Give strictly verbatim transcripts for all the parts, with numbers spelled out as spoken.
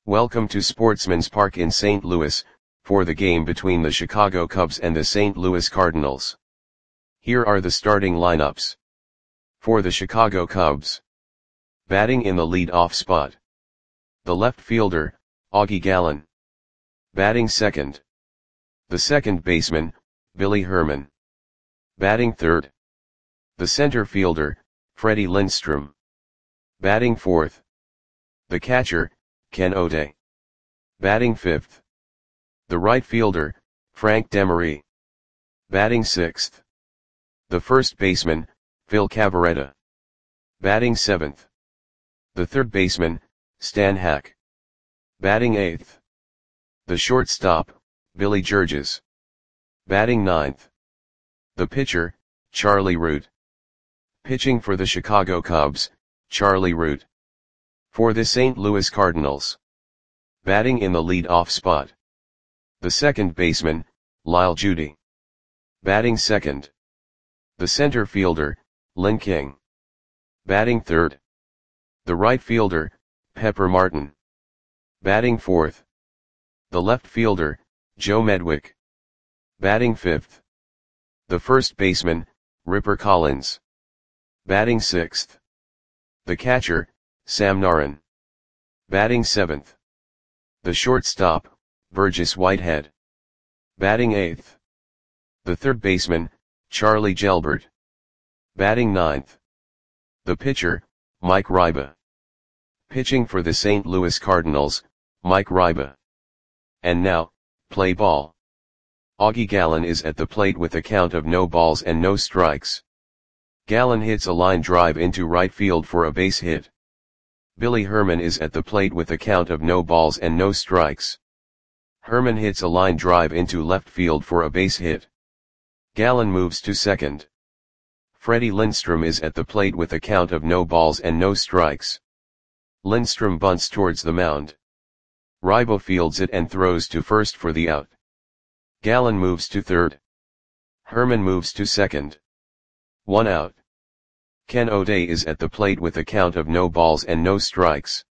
Welcome to Sportsman's Park in Saint Louis, for the game between the Chicago Cubs and the Saint Louis Cardinals. Here are the starting lineups. For the Chicago Cubs. Batting in the lead-off spot. The left fielder, Augie Gallen. Batting second. The second baseman, Billy Herman. Batting third. The center fielder, Freddie Lindstrom. Batting fourth. The catcher, Ken O'Day. Batting fifth. The right fielder, Frank Demery. Batting sixth. The first baseman, Phil Cavarretta. Batting seventh. The third baseman, Stan Hack. Batting eighth. The shortstop, Billy Georges. Batting ninth. The pitcher, Charlie Root. Pitching for the Chicago Cubs, Charlie Root. For the Saint Louis Cardinals. Batting in the lead-off spot. The second baseman, Lyle Judy. Batting second. The center fielder, Lynn King. Batting third. The right fielder, Pepper Martin. Batting fourth. The left fielder, Joe Medwick. Batting fifth. The first baseman, Ripper Collins. Batting sixth. The catcher, Sam Narron. Batting seventh. The shortstop, Burgess Whitehead. Batting eighth. The third baseman, Charlie Gelbert. Batting ninth. The pitcher, Mike Ryba. Pitching for the Saint Louis Cardinals, Mike Ryba. And now, play ball. Augie Gallen is at the plate with a count of no balls and no strikes. Gallen hits a line drive into right field for a base hit. Billy Herman is at the plate with a count of no balls and no strikes. Herman hits a line drive into left field for a base hit. Gallen moves to second. Freddie Lindstrom is at the plate with a count of no balls and no strikes. Lindstrom bunts towards the mound. Ryba fields it and throws to first for the out. Gallen moves to third. Herman moves to second. One out. Ken O'Day is at the plate with a count of no balls and no strikes.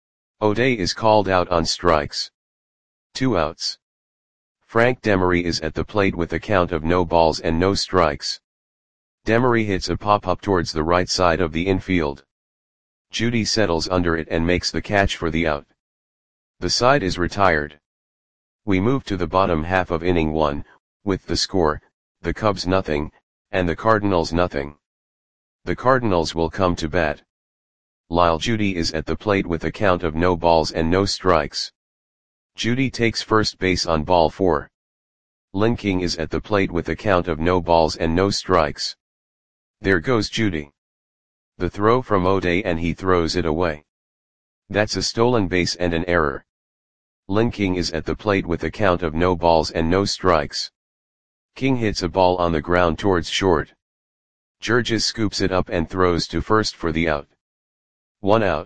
O'Day is called out on strikes. Two outs. Frank Demery is at the plate with a count of no balls and no strikes. Demery hits a pop-up towards the right side of the infield. Judy settles under it and makes the catch for the out. The side is retired. We move to the bottom half of inning one, with the score, the Cubs nothing, and the Cardinals nothing. The Cardinals will come to bat. Lyle Judy is at the plate with a count of no balls and no strikes. Judy takes first base on ball four. Lynn King is at the plate with a count of no balls and no strikes. There goes Judy. The throw from O'Day and he throws it away. That's a stolen base and an error. Lynn King is at the plate with a count of no balls and no strikes. King hits a ball on the ground towards short. Georges scoops it up and throws to first for the out. One out.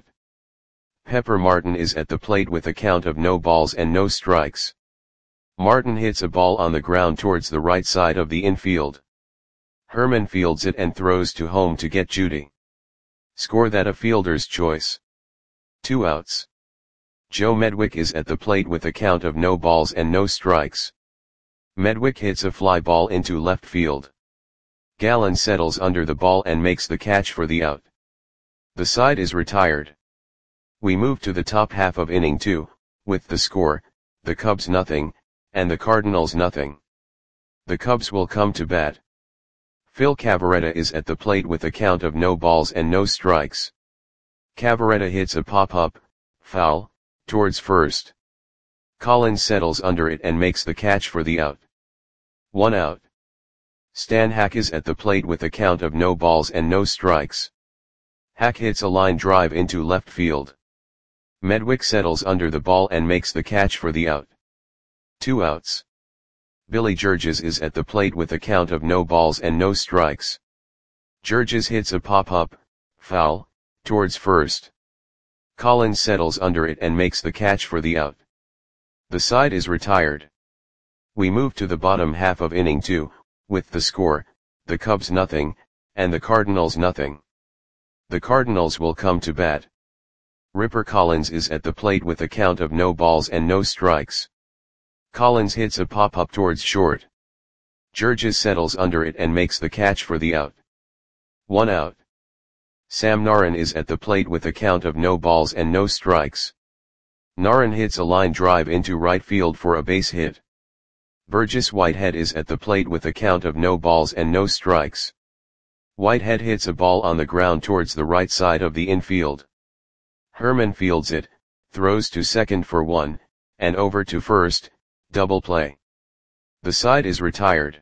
Pepper Martin is at the plate with a count of no balls and no strikes. Martin hits a ball on the ground towards the right side of the infield. Herman fields it and throws to home to get Judy. Score that a fielder's choice. Two outs. Joe Medwick is at the plate with a count of no balls and no strikes. Medwick hits a fly ball into left field. Gallen settles under the ball and makes the catch for the out. The side is retired. We move to the top half of inning two, with the score, the Cubs nothing, and the Cardinals nothing. The Cubs will come to bat. Phil Cavarretta is at the plate with a count of no balls and no strikes. Cavarretta hits a pop-up, foul, towards first. Collins settles under it and makes the catch for the out. One out. Stan Hack is at the plate with a count of no balls and no strikes. Hack hits a line drive into left field. Medwick settles under the ball and makes the catch for the out. Two outs. Billy Georges is at the plate with a count of no balls and no strikes. Georges hits a pop-up, foul, towards first. Collins settles under it and makes the catch for the out. The side is retired. We move to the bottom half of inning two, with the score, the Cubs nothing, and the Cardinals nothing. The Cardinals will come to bat. Ripper Collins is at the plate with a count of no balls and no strikes. Collins hits a pop-up towards short. Jurges settles under it and makes the catch for the out. One out. Sam Naran is at the plate with a count of no balls and no strikes. Naran hits a line drive into right field for a base hit. Burgess Whitehead is at the plate with a count of no balls and no strikes. Whitehead hits a ball on the ground towards the right side of the infield. Herman fields it, throws to second for one, and over to first, double play. The side is retired.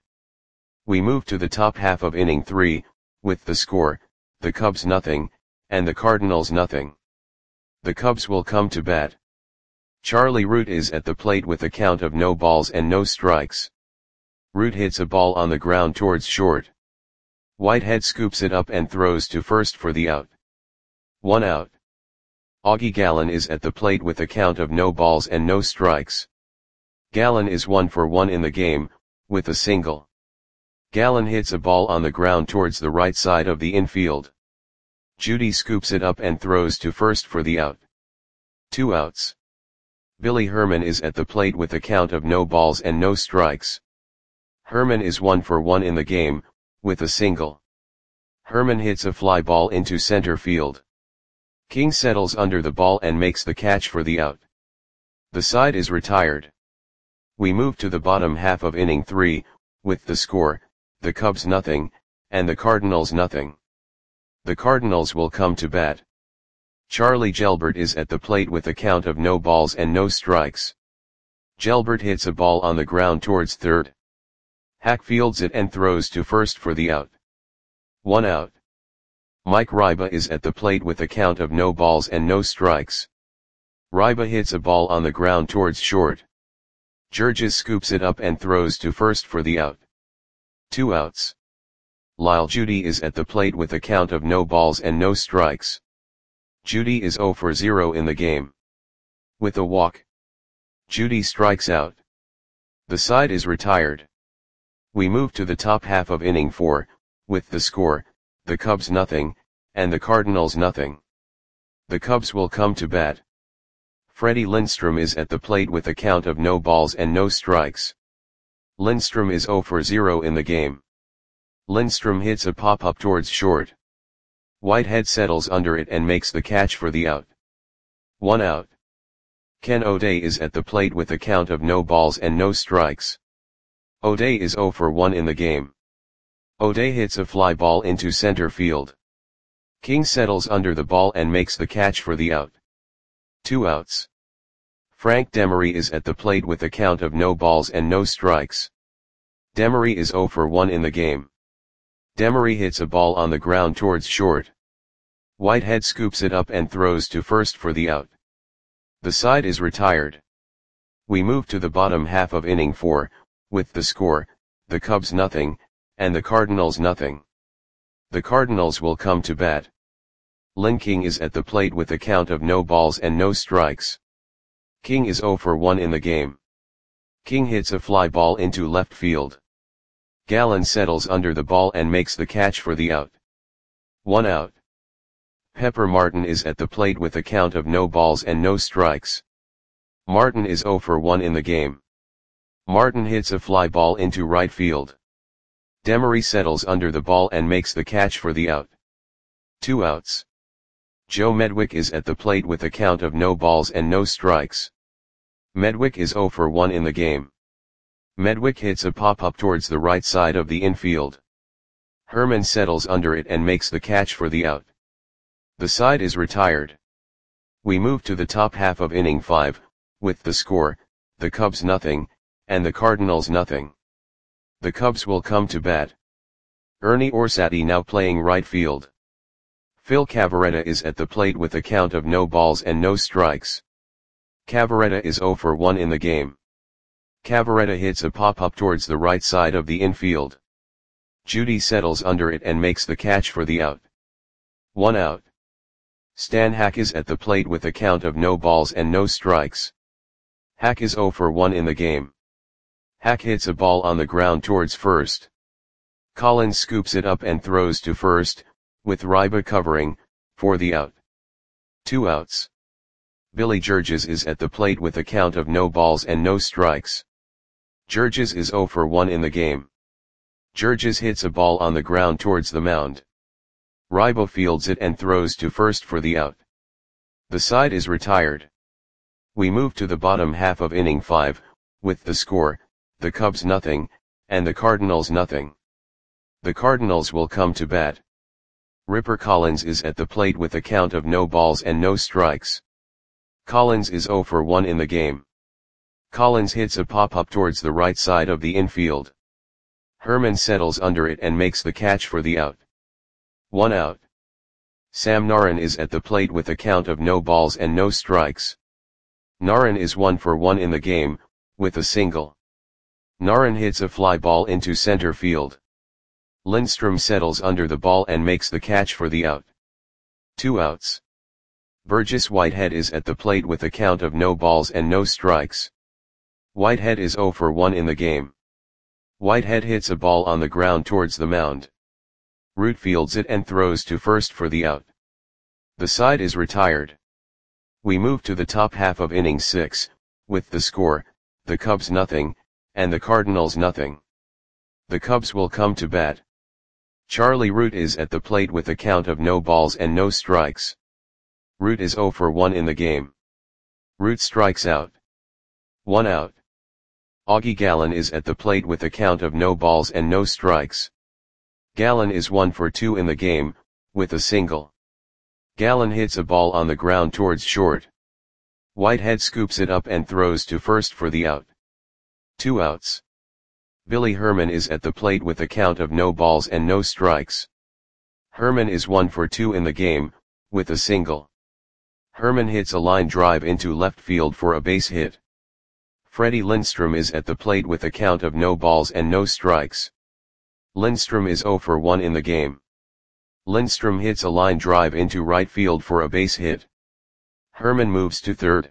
We move to the top half of inning three, with the score, the Cubs nothing, and the Cardinals nothing. The Cubs will come to bat. Charlie Root is at the plate with a count of no balls and no strikes. Root hits a ball on the ground towards short. Whitehead scoops it up and throws to first for the out. One out. Augie Gallen is at the plate with a count of no balls and no strikes. Gallen is one for one in the game, with a single. Gallen hits a ball on the ground towards the right side of the infield. Judy scoops it up and throws to first for the out. Two outs. Billy Herman is at the plate with a count of no balls and no strikes. Herman is one for one in the game, with a single. Herman hits a fly ball into center field. King settles under the ball and makes the catch for the out. The side is retired. We move to the bottom half of inning three, with the score, the Cubs nothing, and the Cardinals nothing. The Cardinals will come to bat. Charlie Gelbert is at the plate with a count of no balls and no strikes. Gelbert hits a ball on the ground towards third. Hack fields it and throws to first for the out. One out. Mike Ryba is at the plate with a count of no balls and no strikes. Ryba hits a ball on the ground towards short. Jurges scoops it up and throws to first for the out. Two outs. Lyle Judy is at the plate with a count of no balls and no strikes. Judy is zero for zero in the game. With a walk, Judy strikes out. The side is retired. We move to the top half of inning four, with the score, the Cubs nothing, and the Cardinals nothing. The Cubs will come to bat. Freddie Lindstrom is at the plate with a count of no balls and no strikes. Lindstrom is zero for zero in the game. Lindstrom hits a pop-up towards short. Whitehead settles under it and makes the catch for the out. One out. Ken O'Day is at the plate with a count of no balls and no strikes. O'Day is zero for one in the game. O'Day hits a fly ball into center field. King settles under the ball and makes the catch for the out. Two outs. Frank Demery is at the plate with a count of no balls and no strikes. Demery is zero for one in the game. Demery hits a ball on the ground towards short. Whitehead scoops it up and throws to first for the out. The side is retired. We move to the bottom half of inning four, with the score, the Cubs nothing, and the Cardinals nothing. The Cardinals will come to bat. Lynn King is at the plate with a count of no balls and no strikes. King is zero for one in the game. King hits a fly ball into left field. Gallen settles under the ball and makes the catch for the out. One out. Pepper Martin is at the plate with a count of no balls and no strikes. Martin is zero for one in the game. Martin hits a fly ball into right field. Demery settles under the ball and makes the catch for the out. Two outs. Joe Medwick is at the plate with a count of no balls and no strikes. Medwick is zero for one in the game. Medwick hits a pop-up towards the right side of the infield. Herman settles under it and makes the catch for the out. The side is retired. We move to the top half of inning five, with the score, the Cubs nothing, and the Cardinals nothing. The Cubs will come to bat. Ernie Orsatti now playing right field. Phil Cavarretta is at the plate with a count of no balls and no strikes. Cavarretta is zero for one in the game. Cavarretta hits a pop-up towards the right side of the infield. Judy settles under it and makes the catch for the out. One out. Stan Hack is at the plate with a count of no balls and no strikes. Hack is zero for one in the game. Hack hits a ball on the ground towards first. Collins scoops it up and throws to first, with Ryba covering, for the out. Two outs. Billy Georges is at the plate with a count of no balls and no strikes. Georges is zero for one in the game. Georges hits a ball on the ground towards the mound. Ryba fields it and throws to first for the out. The side is retired. We move to the bottom half of inning five, with the score, the Cubs nothing, and the Cardinals nothing. The Cardinals will come to bat. Ripper Collins is at the plate with a count of no balls and no strikes. Collins is zero for one in the game. Collins hits a pop-up towards the right side of the infield. Herman settles under it and makes the catch for the out. One out. Sam Naran is at the plate with a count of no balls and no strikes. Naran is one for one in the game, with a single. Naran hits a fly ball into center field. Lindstrom settles under the ball and makes the catch for the out. Two outs. Burgess Whitehead is at the plate with a count of no balls and no strikes. Whitehead is zero for one in the game. Whitehead hits a ball on the ground towards the mound. Root fields it and throws to first for the out. The side is retired. We move to the top half of inning six, with the score, the Cubs nothing, and the Cardinals nothing. The Cubs will come to bat. Charlie Root is at the plate with a count of no balls and no strikes. Root is zero for one in the game. Root strikes out. One out. Augie Gallen is at the plate with a count of no balls and no strikes. Gallen is one for two in the game, with a single. Gallen hits a ball on the ground towards short. Whitehead scoops it up and throws to first for the out. Two outs. Billy Herman is at the plate with a count of no balls and no strikes. Herman is one for two in the game, with a single. Herman hits a line drive into left field for a base hit. Freddie Lindstrom is at the plate with a count of no balls and no strikes. Lindstrom is zero for one in the game. Lindstrom hits a line drive into right field for a base hit. Herman moves to third.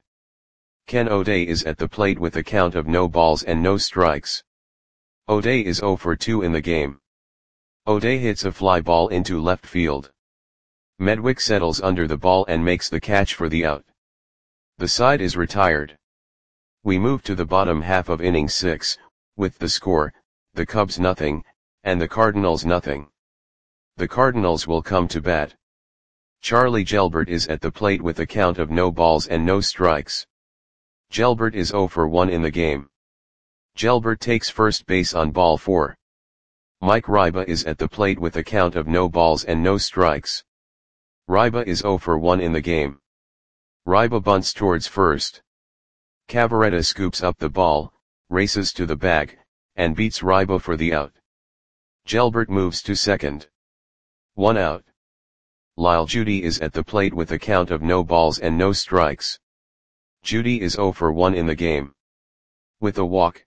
Ken O'Day is at the plate with a count of no balls and no strikes. O'Day is zero for two in the game. O'Day hits a fly ball into left field. Medwick settles under the ball and makes the catch for the out. The side is retired. We move to the bottom half of inning six, with the score, the Cubs nothing, and the Cardinals nothing. The Cardinals will come to bat. Charlie Gelbert is at the plate with a count of no balls and no strikes. Gelbert is zero for one in the game. Gelbert takes first base on ball four. Mike Ryba is at the plate with a count of no balls and no strikes. Ryba is zero for one in the game. Ryba bunts towards first. Cavaretta scoops up the ball, races to the bag, and beats Ryba for the out. Gelbert moves to second. One out. Lyle Judy is at the plate with a count of no balls and no strikes. Judy is zero for one in the game. With a walk.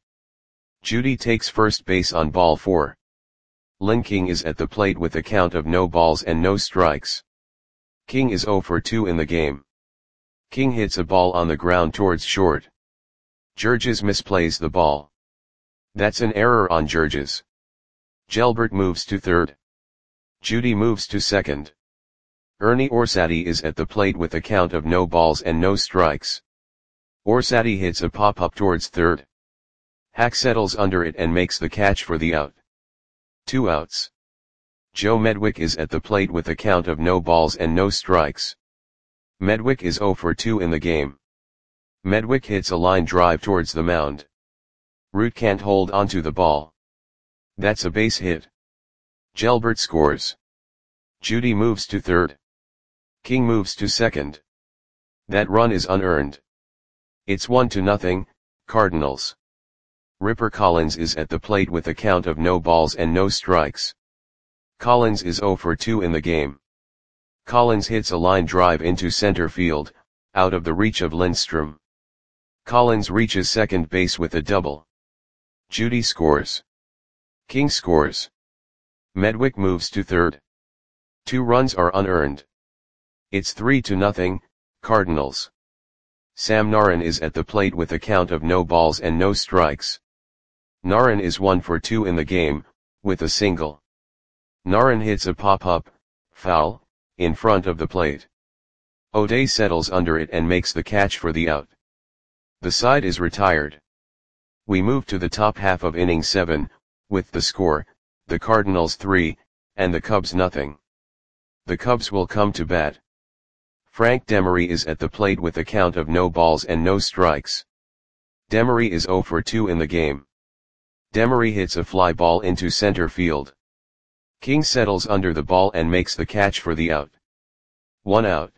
Judy takes first base on ball four. Lynn King is at the plate with a count of no balls and no strikes. King is zero for two in the game. King hits a ball on the ground towards short. Georges misplays the ball. That's an error on Georges. Gelbert moves to third. Judy moves to second. Ernie Orsatti is at the plate with a count of no balls and no strikes. Orsatti hits a pop-up towards third. Hack settles under it and makes the catch for the out. Two outs. Joe Medwick is at the plate with a count of no balls and no strikes. Medwick is zero for two in the game. Medwick hits a line drive towards the mound. Root can't hold onto the ball. That's a base hit. Gelbert scores. Judy moves to third. King moves to second. That run is unearned. It's one to nothing, Cardinals. Ripper Collins is at the plate with a count of no balls and no strikes. Collins is zero for two in the game. Collins hits a line drive into center field, out of the reach of Lindstrom. Collins reaches second base with a double. Judy scores. King scores. Medwick moves to third. Two runs are unearned. It's three to nothing, Cardinals. Sam Naran is at the plate with a count of no balls and no strikes. Naran is one for two in the game, with a single. Naran hits a pop-up, foul, in front of the plate. O'Day settles under it and makes the catch for the out. The side is retired. We move to the top half of inning seven, with the score, the Cardinals three, and the Cubs nothing. The Cubs will come to bat. Frank Demery is at the plate with a count of no balls and no strikes. Demery is oh for two in the game. Demery hits a fly ball into center field. King settles under the ball and makes the catch for the out. One out.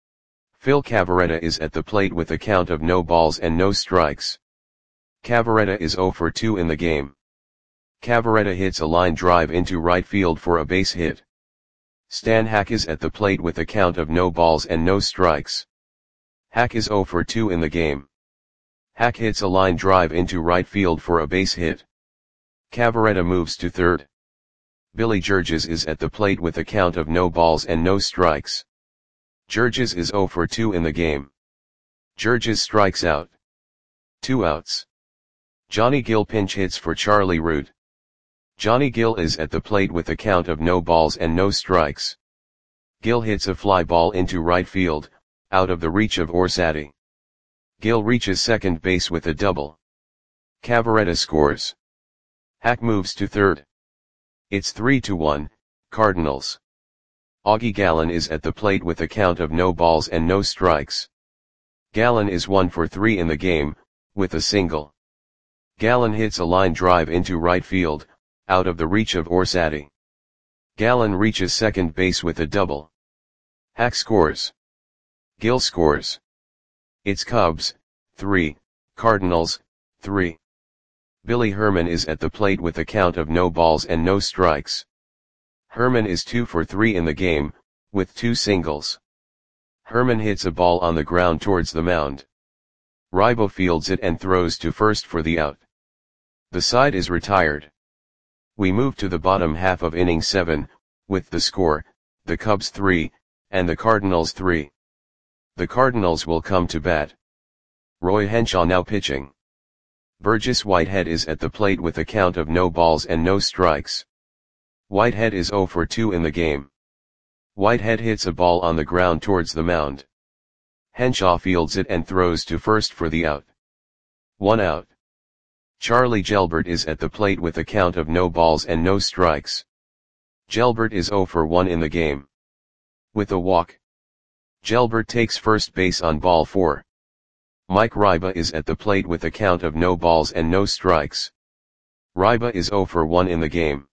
Phil Cavarretta is at the plate with a count of no balls and no strikes. Cavarretta is oh for two in the game. Cavarretta hits a line drive into right field for a base hit. Stan Hack is at the plate with a count of no balls and no strikes. Hack is oh for two in the game. Hack hits a line drive into right field for a base hit. Cavarretta moves to third. Billy Georges is at the plate with a count of no balls and no strikes. Georges is oh for two in the game. Georges strikes out. Two outs. Johnny Gill pinch hits for Charlie Root. Johnny Gill is at the plate with a count of no balls and no strikes. Gill hits a fly ball into right field, out of the reach of Orsatti. Gill reaches second base with a double. Cavarretta scores. Hack moves to third. It's three to one, Cardinals. Augie Gallen is at the plate with a count of no balls and no strikes. Gallen is one for three in the game, with a single. Gallen hits a line drive into right field, out of the reach of Orsatti. Gallen reaches second base with a double. Hack scores. Gill scores. It's Cubs, three, Cardinals, three. Billy Herman is at the plate with a count of no balls and no strikes. Herman is two for three in the game, with two singles. Herman hits a ball on the ground towards the mound. Rybo fields it and throws to first for the out. The side is retired. We move to the bottom half of inning seven, with the score, the Cubs three, and the Cardinals three. The Cardinals will come to bat. Roy Henshaw now pitching. Burgess Whitehead is at the plate with a count of no balls and no strikes. Whitehead is oh for two in the game. Whitehead hits a ball on the ground towards the mound. Henshaw fields it and throws to first for the out. One out. Charlie Gelbert is at the plate with a count of no balls and no strikes. Gelbert is oh for one in the game. With a walk. Gelbert takes first base on ball four. Mike Ryba is at the plate with a count of no balls and no strikes. Ryba is oh for one in the game.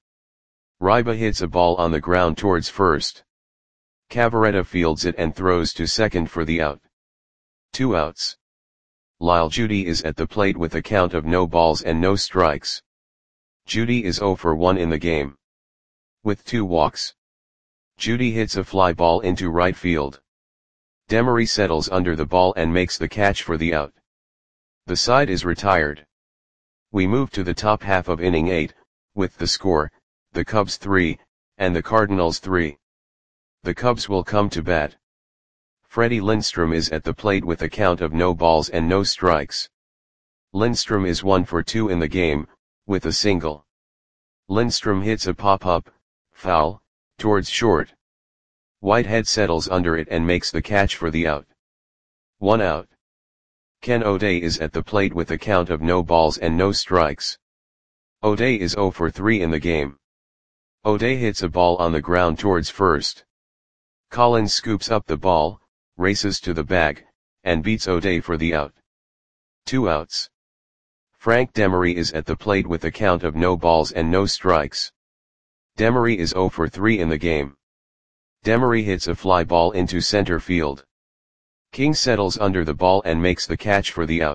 Ryba hits a ball on the ground towards first. Cavarretta fields it and throws to second for the out. Two outs. Lyle Judy is at the plate with a count of no balls and no strikes. Judy is oh for one in the game. With two walks. Judy hits a fly ball into right field. Demery settles under the ball and makes the catch for the out. The side is retired. We move to the top half of inning eight, with the score, the Cubs three, and the Cardinals three. The Cubs will come to bat. Freddie Lindstrom is at the plate with a count of no balls and no strikes. Lindstrom is one for two in the game, with a single. Lindstrom hits a pop-up, foul, towards short. Whitehead settles under it and makes the catch for the out. One out. Ken O'Day is at the plate with a count of no balls and no strikes. O'Day is oh for three in the game. O'Day hits a ball on the ground towards first. Collins scoops up the ball, races to the bag, and beats O'Day for the out. Two outs. Frank Demery is at the plate with a count of no balls and no strikes. Demery is oh for three in the game. Demery hits a fly ball into center field. King settles under the ball and makes the catch for the out.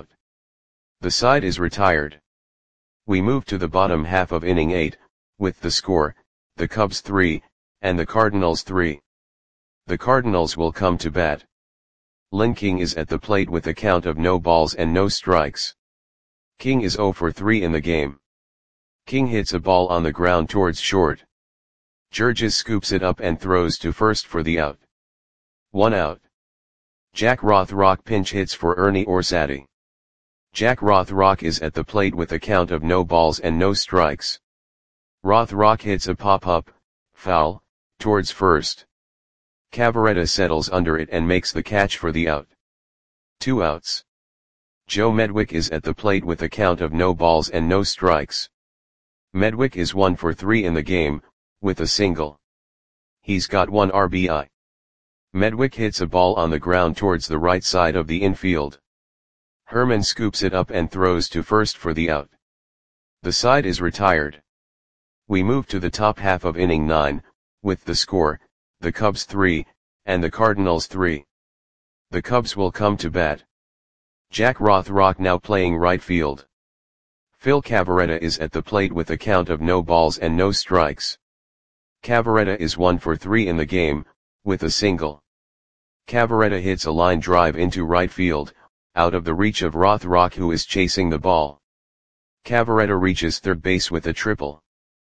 The side is retired. We move to the bottom half of inning eight, with the score, the Cubs three, and the Cardinals three. The Cardinals will come to bat. Lynn King is at the plate with a count of no balls and no strikes. King is oh for three in the game. King hits a ball on the ground towards short. Georges scoops it up and throws to first for the out. One out. Jack Rothrock pinch hits for Ernie Orsatti. Jack Rothrock is at the plate with a count of no balls and no strikes. Rothrock hits a pop-up, foul, towards first. Cavaretta settles under it and makes the catch for the out. Two outs. Joe Medwick is at the plate with a count of no balls and no strikes. Medwick is one for three in the game, with a single. He's got one R B I. Medwick hits a ball on the ground towards the right side of the infield. Herman scoops it up and throws to first for the out. The side is retired. We move to the top half of inning nine, with the score, the Cubs three, and the Cardinals three. The Cubs will come to bat. Jack Rothrock now playing right field. Phil Cavaretta is at the plate with a count of no balls and no strikes. Cavaretta is one for three in the game, with a single. Cavaretta hits a line drive into right field, out of the reach of Rothrock, who is chasing the ball. Cavaretta reaches third base with a triple.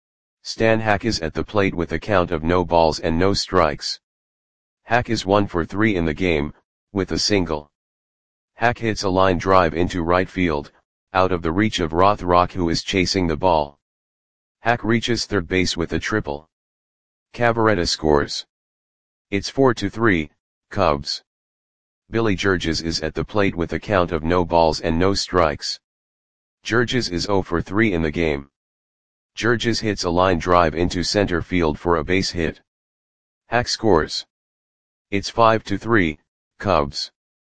Stan Hack is at the plate with a count of no balls and no strikes. Hack is one for three in the game, with a single. Hack hits a line drive into right field, out of the reach of Rothrock, who is chasing the ball. Hack reaches third base with a triple. Cavaretta scores. It's four to three, Cubs. Billy Georges is at the plate with a count of no balls and no strikes. Georges is zero for three in the game. Georges hits a line drive into center field for a base hit. Hack scores. It's five to three, Cubs.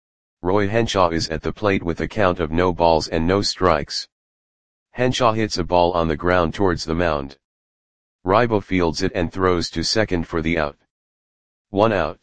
Roy Henshaw is at the plate with a count of no balls and no strikes. Henshaw hits a ball on the ground towards the mound. Rybo fields it and throws to second for the out. One out.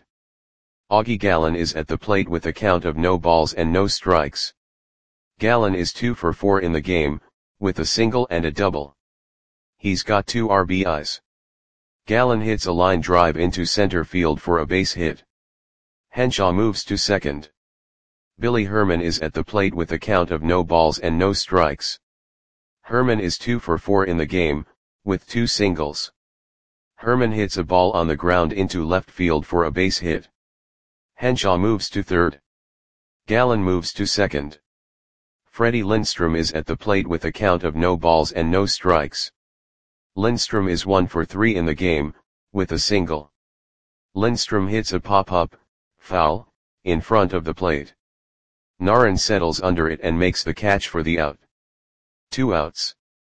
Augie Gallen is at the plate with a count of no balls and no strikes. Gallen is two for four in the game, with a single and a double. He's got two R B Is. Gallen hits a line drive into center field for a base hit. Henshaw moves to second. Billy Herman is at the plate with a count of no balls and no strikes. Herman is two for four in the game, with two singles. Herman hits a ball on the ground into left field for a base hit. Henshaw moves to third. Gallen moves to second. Freddie Lindstrom is at the plate with a count of no balls and no strikes. Lindstrom is one for three in the game, with a single. Lindstrom hits a pop-up, foul, in front of the plate. Narron settles under it and makes the catch for the out. Two outs.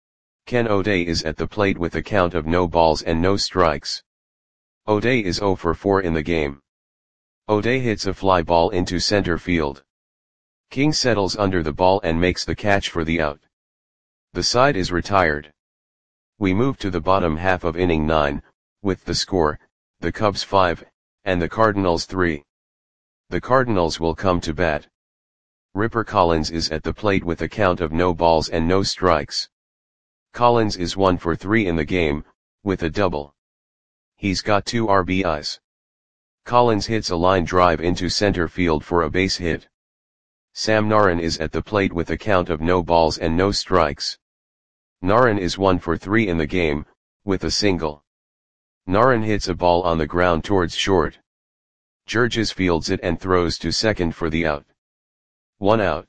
Ken O'Day is at the plate with a count of no balls and no strikes. O'Day is zero for four in the game. O'Day hits a fly ball into center field. King settles under the ball and makes the catch for the out. The side is retired. We move to the bottom half of inning nine, with the score, the Cubs five, and the Cardinals three. The Cardinals will come to bat. Ripper Collins is at the plate with a count of no balls and no strikes. Collins is one for three in the game, with a double. He's got two R B Is. Collins hits a line drive into center field for a base hit. Sam Narron is at the plate with a count of no balls and no strikes. Narron is one for three in the game, with a single. Narron hits a ball on the ground towards short. Georges fields it and throws to second for the out. One out.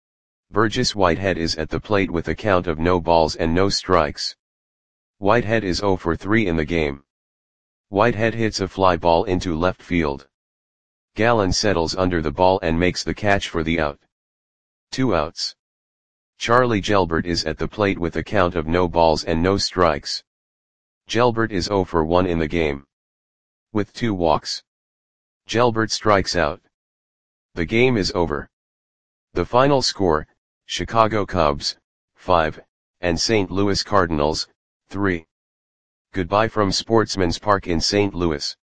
Burgess Whitehead is at the plate with a count of no balls and no strikes. Whitehead is zero for three in the game. Whitehead hits a fly ball into left field. Gallen settles under the ball and makes the catch for the out. Two outs. Charlie Gelbert is at the plate with a count of no balls and no strikes. Gelbert is zero for one in the game. With two walks. Gelbert strikes out. The game is over. The final score, Chicago Cubs, five, and Saint Louis Cardinals, three. Goodbye from Sportsman's Park in Saint Louis.